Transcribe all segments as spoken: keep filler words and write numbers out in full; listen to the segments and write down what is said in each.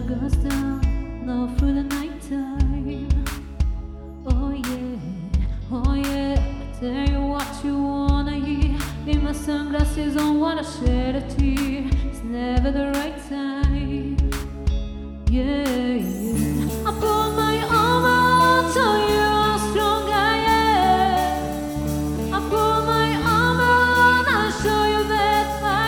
goes down, now through the night time. Oh yeah, oh yeah, I tell you what you wanna hear. Leave my sunglasses on, wanna shed a tear. It's never the right time. Yeah, yeah. I put my arm out, tell you how strong I am. I put my arm out, I'll show you that I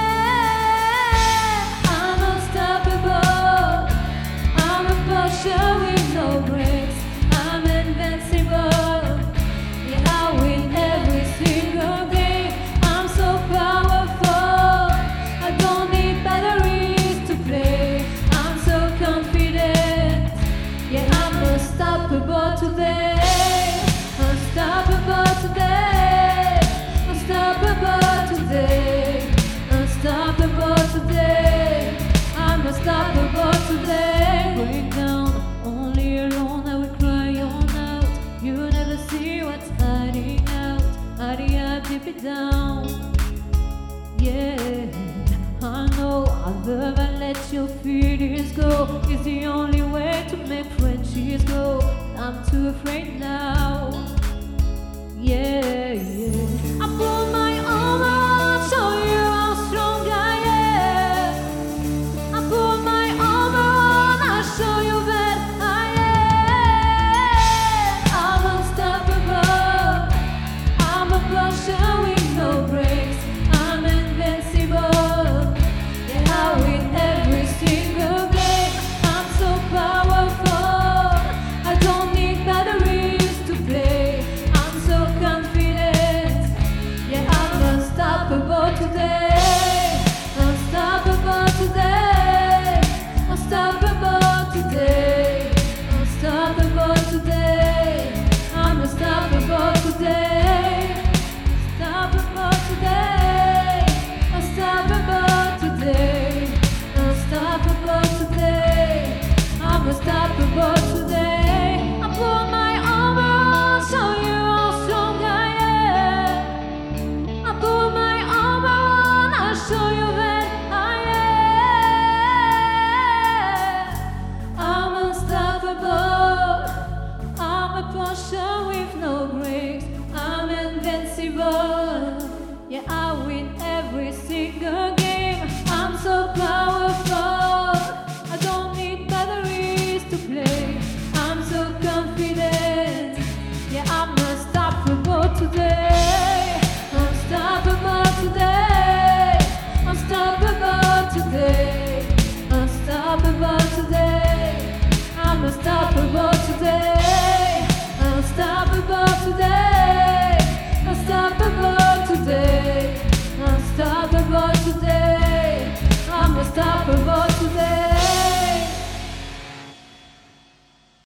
am. I'm unstoppable. I'm a Porsche with no brakes. I'm invincible. Yeah, I win every single game. I'm so powerful. I don't need batteries to play. I'm so confident. Yeah, I'm unstoppable today. Unstoppable today. Unstoppable today. Unstoppable today. I'm unstoppable today. Going down, only alone I will cry on out. You never see what's hiding out. Hiding out deep it down. Yeah, I know I'll never let your feelings go. It's the only way to make friendships go. I'm too afraid now. Yeah, yeah. I put my